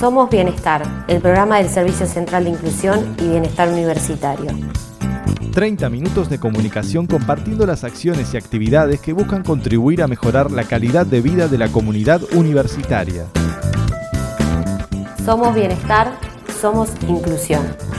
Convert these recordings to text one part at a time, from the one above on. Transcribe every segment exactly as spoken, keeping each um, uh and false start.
Somos Bienestar, el programa del Servicio Central de Inclusión y Bienestar Universitario. treinta minutos de comunicación compartiendo las acciones y actividades que buscan contribuir a mejorar la calidad de vida de la comunidad universitaria. Somos Bienestar, somos Inclusión.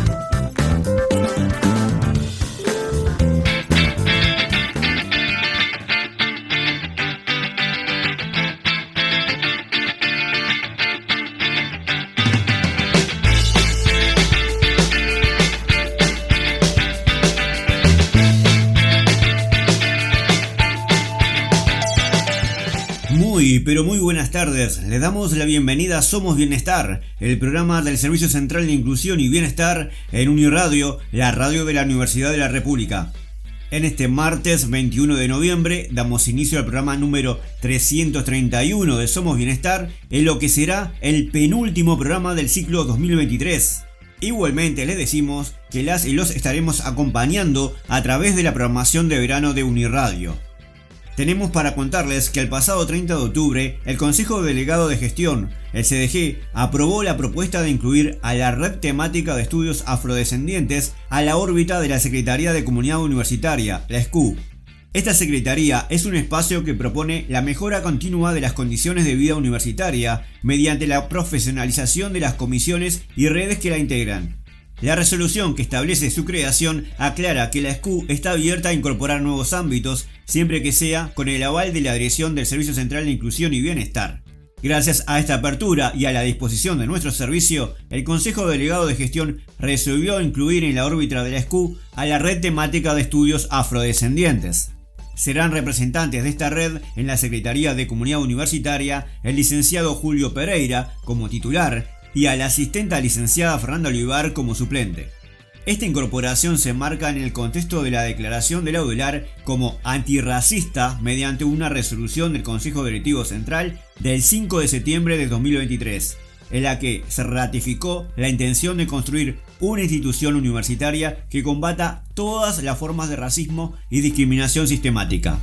Muy, pero muy buenas tardes. Les damos la bienvenida a Somos Bienestar, el programa del Servicio Central de Inclusión y Bienestar en Uniradio, la radio de la Universidad de la República. En este martes veintiuno de noviembre damos inicio al programa número trescientos treinta y uno de Somos Bienestar, en lo que será el penúltimo programa del ciclo dos mil veintitrés. Igualmente les decimos que las y los estaremos acompañando a través de la programación de verano de Uniradio. Tenemos para contarles que el pasado treinta de octubre, el Consejo Delegado de Gestión, el C D G, aprobó la propuesta de incluir a la Red Temática de Estudios Afrodescendientes a la órbita de la Secretaría de Comunidad Universitaria, la S C U. Esta secretaría es un espacio que propone la mejora continua de las condiciones de vida universitaria mediante la profesionalización de las comisiones y redes que la integran. La resolución que establece su creación aclara que la S C U está abierta a incorporar nuevos ámbitos, siempre que sea con el aval de la dirección del Servicio Central de Inclusión y Bienestar. Gracias a esta apertura y a la disposición de nuestro servicio, el Consejo Delegado de Gestión resolvió incluir en la órbita de la S C U a la Red Temática de Estudios Afrodescendientes. Serán representantes de esta red en la Secretaría de Comunidad Universitaria el licenciado Julio Pereira como titular y a la asistenta licenciada Fernanda Olivar como suplente. Esta incorporación se marca en el contexto de la declaración de la UDELAR como antirracista mediante una resolución del Consejo Directivo Central del cinco de septiembre de dos mil veintitrés, en la que se ratificó la intención de construir una institución universitaria que combata todas las formas de racismo y discriminación sistemática.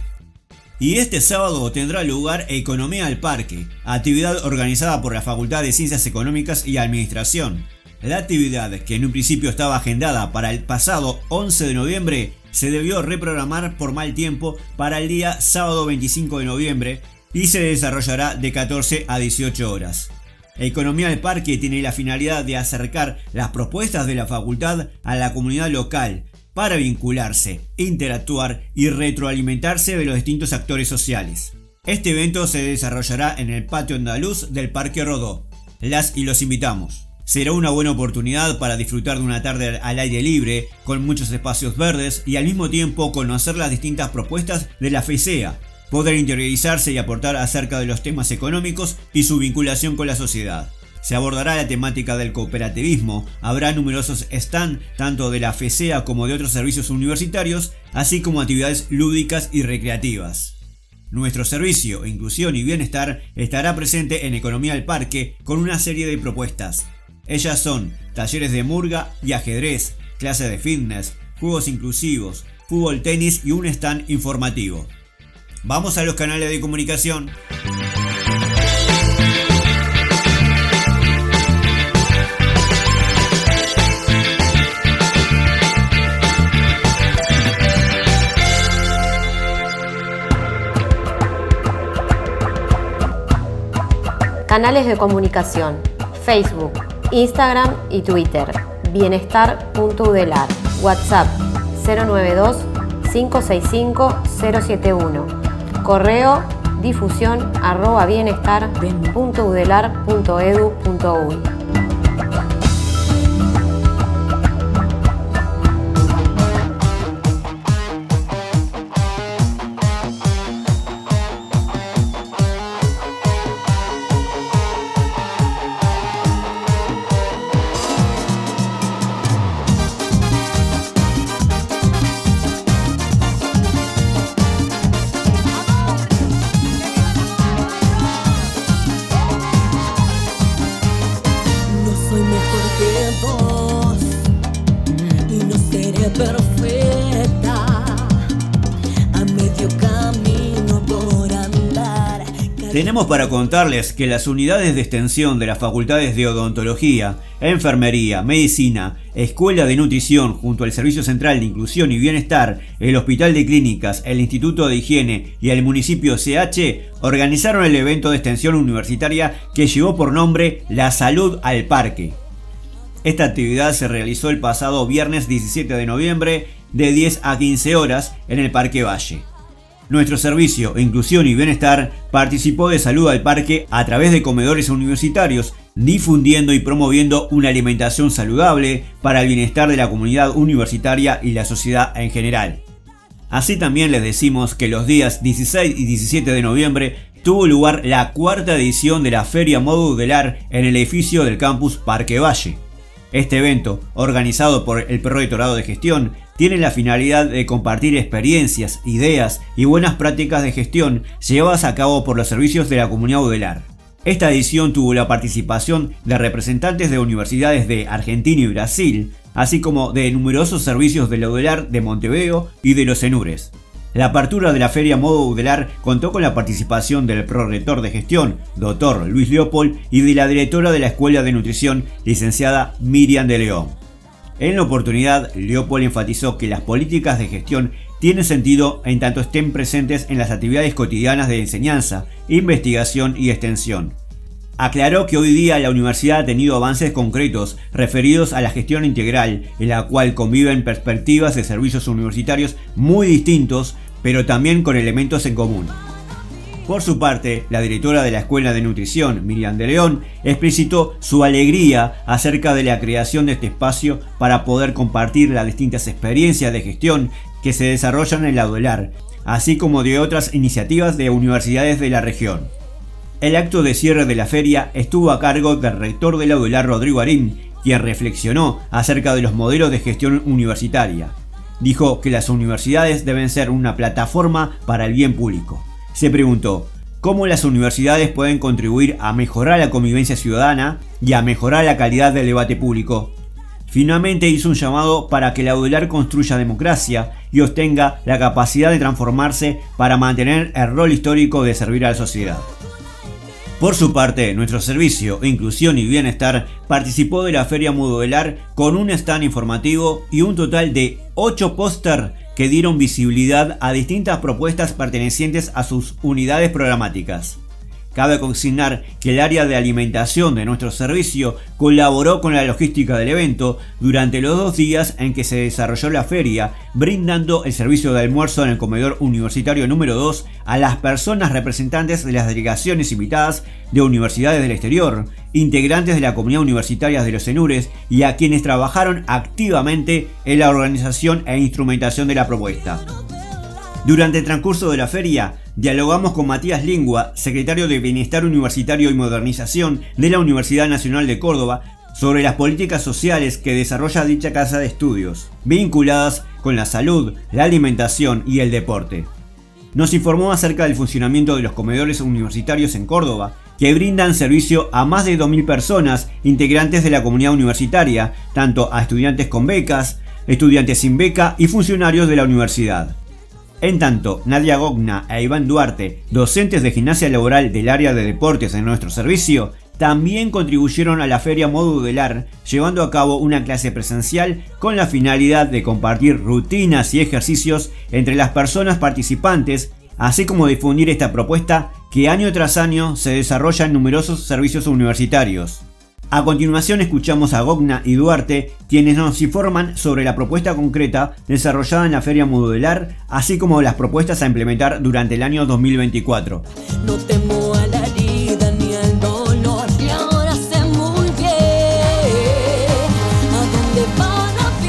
Y este sábado tendrá lugar Economía al Parque, actividad organizada por la Facultad de Ciencias Económicas y Administración. La actividad, que en un principio estaba agendada para el pasado once de noviembre, se debió reprogramar por mal tiempo para el día sábado veinticinco de noviembre y se desarrollará de catorce a dieciocho horas. Economía al Parque tiene la finalidad de acercar las propuestas de la facultad a la comunidad local, para vincularse, interactuar y retroalimentarse de los distintos actores sociales. Este evento se desarrollará en el patio andaluz del Parque Rodó. Las y los invitamos. Será una buena oportunidad para disfrutar de una tarde al aire libre, con muchos espacios verdes y al mismo tiempo conocer las distintas propuestas de la FESEA, poder interiorizarse y aportar acerca de los temas económicos y su vinculación con la sociedad. Se abordará la temática del cooperativismo, habrá numerosos stands tanto de la FESEA como de otros servicios universitarios, así como actividades lúdicas y recreativas. Nuestro servicio, Inclusión y Bienestar, estará presente en Economía al Parque con una serie de propuestas. Ellas son talleres de murga y ajedrez, clases de fitness, juegos inclusivos, fútbol, tenis y un stand informativo. Vamos a los canales de comunicación. Canales de comunicación: Facebook, Instagram y Twitter. Bienestar punto udelar. WhatsApp cero nueve dos, cinco seis cinco, cero siete uno. Correo difusión arroba bienestar punto udelar punto edu punto uy. Tenemos para contarles que las unidades de extensión de las facultades de odontología, enfermería, medicina, escuela de nutrición junto al Servicio Central de Inclusión y Bienestar, el Hospital de Clínicas, el Instituto de Higiene y el municipio C H organizaron el evento de extensión universitaria que llevó por nombre La Salud al Parque. Esta actividad se realizó el pasado viernes diecisiete de noviembre de diez a quince horas en el Parque Valle. Nuestro servicio Inclusión y Bienestar participó de Salud al Parque a través de comedores universitarios, difundiendo y promoviendo una alimentación saludable para el bienestar de la comunidad universitaria y la sociedad en general. Así también les decimos que los días dieciséis y diecisiete de noviembre tuvo lugar la cuarta edición de la Feria Modular en el edificio del campus Parque Valle. Este evento, organizado por el Prorrectorado de Gestión, tiene la finalidad de compartir experiencias, ideas y buenas prácticas de gestión llevadas a cabo por los servicios de la comunidad Udelar. Esta edición tuvo la participación de representantes de universidades de Argentina y Brasil, así como de numerosos servicios de la Udelar de Montevideo y de los Cenures. La apertura de la Feria Modo Udelar contó con la participación del Prorrector de Gestión, doctor Luis Leopold, y de la directora de la Escuela de Nutrición, licenciada Miriam de León. En la oportunidad, Leopold enfatizó que las políticas de gestión tienen sentido en tanto estén presentes en las actividades cotidianas de enseñanza, investigación y extensión. Aclaró que hoy día la universidad ha tenido avances concretos referidos a la gestión integral, en la cual conviven perspectivas de servicios universitarios muy distintos, pero también con elementos en común. Por su parte, la directora de la Escuela de Nutrición, Miriam de León, explicitó su alegría acerca de la creación de este espacio para poder compartir las distintas experiencias de gestión que se desarrollan en la Udelar, así como de otras iniciativas de universidades de la región. El acto de cierre de la feria estuvo a cargo del rector de la Udelar, Rodrigo Arín, quien reflexionó acerca de los modelos de gestión universitaria. Dijo que las universidades deben ser una plataforma para el bien público. Se preguntó cómo las universidades pueden contribuir a mejorar la convivencia ciudadana y a mejorar la calidad del debate público. Finalmente hizo un llamado para que la Udelar construya democracia y obtenga la capacidad de transformarse para mantener el rol histórico de servir a la sociedad. Por su parte, nuestro servicio Inclusión y Bienestar participó de la Feria Modular con un stand informativo y un total de ocho póster que dieron visibilidad a distintas propuestas pertenecientes a sus unidades programáticas. Cabe consignar que el área de alimentación de nuestro servicio colaboró con la logística del evento durante los dos días en que se desarrolló la feria, brindando el servicio de almuerzo en el comedor universitario número dos a las personas representantes de las delegaciones invitadas de universidades del exterior, integrantes de la comunidad universitaria de los Cenures y a quienes trabajaron activamente en la organización e instrumentación de la propuesta. Durante el transcurso de la feria, dialogamos con Matías Lingua, secretario de Bienestar Universitario y Modernización de la Universidad Nacional de Córdoba, sobre las políticas sociales que desarrolla dicha casa de estudios, vinculadas con la salud, la alimentación y el deporte. Nos informó acerca del funcionamiento de los comedores universitarios en Córdoba, que brindan servicio a más de dos mil personas integrantes de la comunidad universitaria, tanto a estudiantes con becas, estudiantes sin beca y funcionarios de la universidad. En tanto, Nadia Gogna e Iván Duarte, docentes de gimnasia laboral del área de deportes en nuestro servicio, también contribuyeron a la Feria Modular, llevando a cabo una clase presencial con la finalidad de compartir rutinas y ejercicios entre las personas participantes, así como difundir esta propuesta que año tras año se desarrolla en numerosos servicios universitarios. A continuación escuchamos a Gogna y Duarte, quienes nos informan sobre la propuesta concreta desarrollada en la Feria Modular, así como las propuestas a implementar durante el año dos mil veinticuatro. No temo a la herida ni al dolor, y ahora sé muy bien a dónde va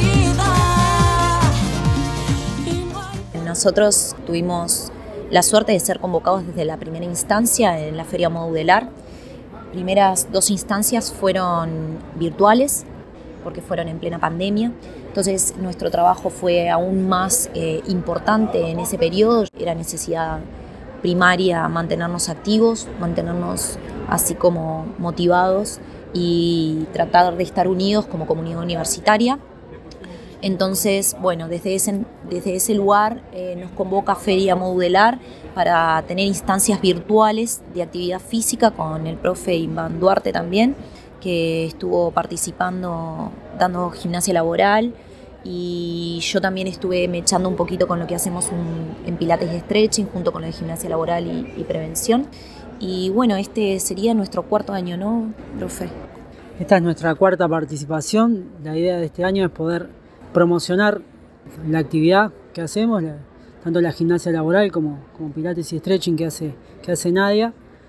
la vida. Nosotros tuvimos la suerte de ser convocados desde la primera instancia en la Feria Modular. Primeras dos instancias fueron virtuales porque fueron en plena pandemia, entonces nuestro trabajo fue aún más eh, importante en ese periodo. Era necesidad primaria mantenernos activos, mantenernos así como motivados y tratar de estar unidos como comunidad universitaria. Entonces, bueno, desde ese, desde ese lugar eh, nos convoca Feria Modular para tener instancias virtuales de actividad física con el profe Iván Duarte también, que estuvo participando dando gimnasia laboral, y yo también estuve mechando un poquito con lo que hacemos un, en pilates y stretching junto con lo de gimnasia laboral y, y prevención. Y bueno, este sería nuestro cuarto año, ¿no, profe? Esta es nuestra cuarta participación. La idea de este año es poder promocionar la actividad que hacemos, la, tanto la gimnasia laboral como, como pilates y stretching que hace, que hace Nadia.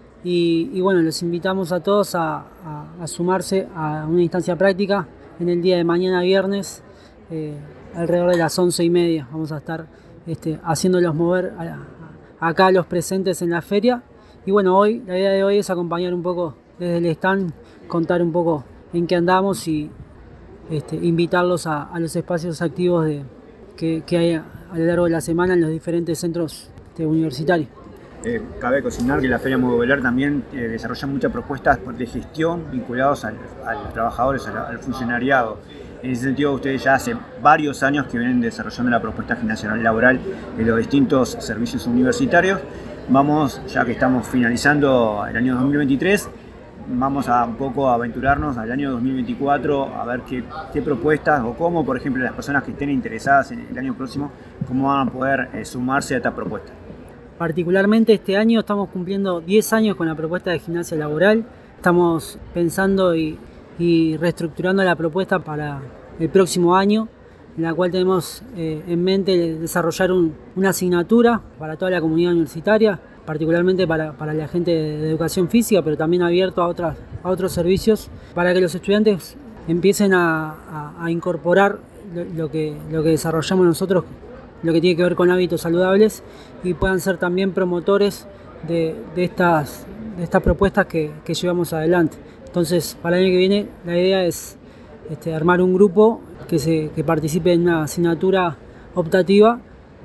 Y, y bueno, los invitamos a todos a, a, a sumarse a una instancia práctica en el día de mañana viernes, eh, alrededor de las once y media. Vamos a estar este, haciéndolos mover a, a, acá a los presentes en la feria. Y bueno, hoy, la idea de hoy es acompañar un poco desde el stand, contar un poco en qué andamos y Este, invitarlos a, a los espacios activos de, que, que hay a, a lo largo de la semana en los diferentes centros este, universitarios. Eh, cabe cocinar que la Feria Modular también eh, desarrolla muchas propuestas de gestión vinculadas al, a los trabajadores, al, al funcionariado. En ese sentido, ustedes ya hace varios años que vienen desarrollando la propuesta gimnasia laboral en los distintos servicios universitarios. Vamos, ya que estamos finalizando el año dos mil veintitrés, vamos a un poco a aventurarnos al año dos mil veinticuatro, a ver qué, qué propuestas o cómo, por ejemplo, las personas que estén interesadas en el año próximo, cómo van a poder eh, sumarse a esta propuesta. Particularmente este año estamos cumpliendo diez años con la propuesta de gimnasia laboral. Estamos pensando y, y reestructurando la propuesta para el próximo año, en la cual tenemos eh, en mente desarrollar un, una asignatura para toda la comunidad universitaria, particularmente para, para la gente de educación física, pero también abierto a, otras, a otros servicios, para que los estudiantes empiecen a, a, a incorporar lo, lo, que, lo que desarrollamos nosotros, lo que tiene que ver con hábitos saludables, y puedan ser también promotores de, de, estas, de estas propuestas que, que llevamos adelante. Entonces, para el año que viene, la idea es este, armar un grupo que, se, que participe en una asignatura optativa.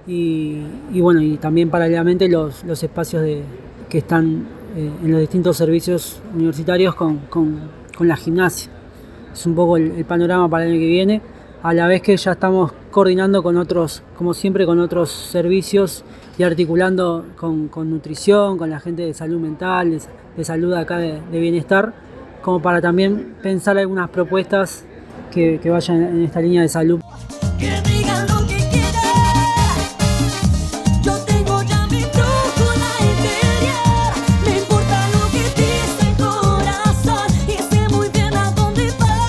Y, y bueno, y también paralelamente los, los espacios de, que están eh, en los distintos servicios universitarios con, con, con la gimnasia. Es un poco el, el panorama para el año que viene, a la vez que ya estamos coordinando con otros, como siempre, con otros servicios y articulando con, con nutrición, con la gente de salud mental, de, de salud acá de, de bienestar, como para también pensar algunas propuestas que, que vayan en esta línea de salud. Que digan lo que yo tengo ya mi brújula interior, me importa lo que dice el corazón y sé muy bien a dónde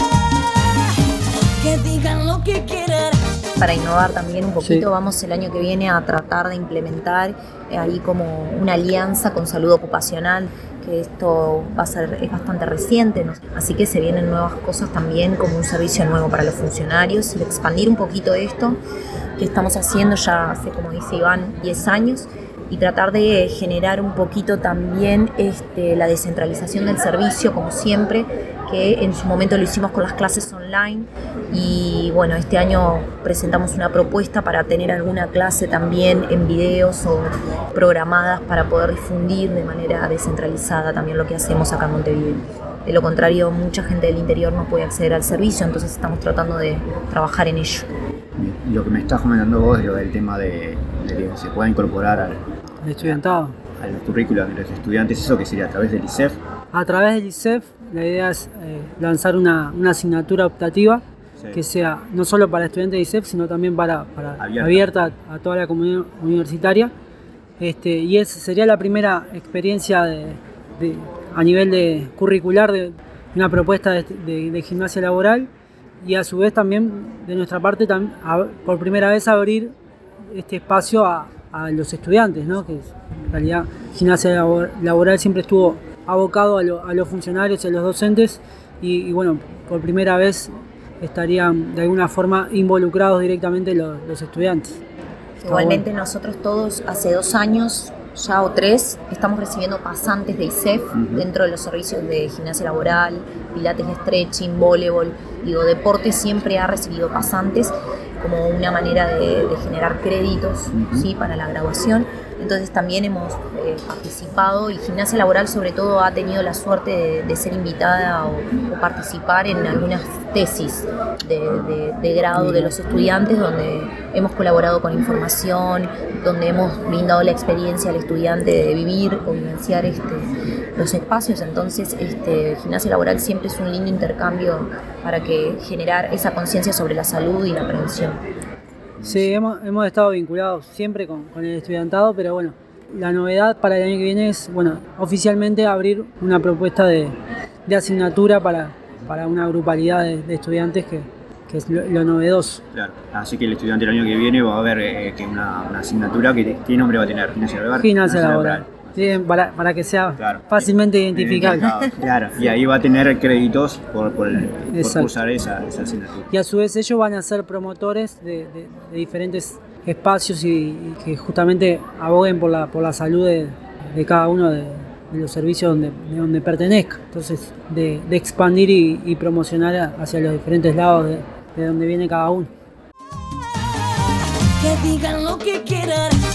va. Que digan lo que quieran. Para innovar también un poquito, Sí. Vamos el año que viene a tratar de implementar eh, ahí como una alianza con salud ocupacional, que esto va a ser, es bastante reciente, ¿no? Así que se vienen nuevas cosas también, como un servicio nuevo para los funcionarios, y expandir un poquito esto que estamos haciendo ya hace, como dice Iván, diez años, y tratar de generar un poquito también este, la descentralización del servicio, como siempre, que en su momento lo hicimos con las clases online, y bueno, este año presentamos una propuesta para tener alguna clase también en videos o programadas para poder difundir de manera descentralizada también lo que hacemos acá en Montevideo. De lo contrario, mucha gente del interior no puede acceder al servicio, entonces estamos tratando de trabajar en ello. Lo que me estás comentando vos es lo del tema de, de que se pueda incorporar al, El estudiantado. a los currículos de los estudiantes, eso que sería a través del I C E F. A través del I C E F, la idea es eh, lanzar una, una asignatura optativa Sí. que sea no solo para estudiantes de I C E F, sino también para, para Abierta. abierta a toda la comunidad universitaria. Este, y es, sería la primera experiencia de, de, a nivel de curricular de una propuesta de, de, de gimnasia laboral, y a su vez también de nuestra parte tam, a, por primera vez abrir este espacio a, a los estudiantes, ¿no? Que en realidad gimnasia labor, laboral siempre estuvo abocado a, lo, a los funcionarios y a los docentes, y, y bueno, por primera vez estarían de alguna forma involucrados directamente los, los estudiantes. Está Igualmente bueno. nosotros todos hace dos años ya o tres estamos recibiendo pasantes de I C E F Uh-huh. dentro de los servicios de gimnasia laboral, pilates y stretching, voleibol. Digo, deporte siempre ha recibido pasantes como una manera de, de generar créditos, Uh-huh. ¿sí? Para la graduación. Entonces también hemos eh, participado, y Gimnasia Laboral sobre todo ha tenido la suerte de, de ser invitada o, o participar en algunas tesis de, de, de grado de los estudiantes, donde hemos colaborado con información, donde hemos brindado la experiencia al estudiante de vivir o vivenciar este, los espacios. Entonces este, Gimnasia Laboral siempre es un lindo intercambio para que generar esa conciencia sobre la salud y la prevención. Sí, hemos, hemos estado vinculados siempre con, con el estudiantado, pero bueno, la novedad para el año que viene es, bueno, oficialmente abrir una propuesta de, de asignatura para, para una grupalidad de, de estudiantes que, que es lo, lo novedoso. Claro, así que el estudiante el año que viene va a ver eh, que una, una asignatura que, ¿qué nombre va a tener? Gimnasia Laboral. Gimnasia Laboral. Sí, para, para que sea claro. fácilmente identificable. Claro, y ahí va a tener créditos por, por, por cursar esa, esa asignatura. Y a su vez ellos van a ser promotores de, de, de diferentes espacios y, y que justamente aboguen por la, por la salud de, de cada uno de, de los servicios donde, de donde pertenezca. Entonces, de, de expandir y, y promocionar hacia los diferentes lados de, de donde viene cada uno. Que digan lo que quieran.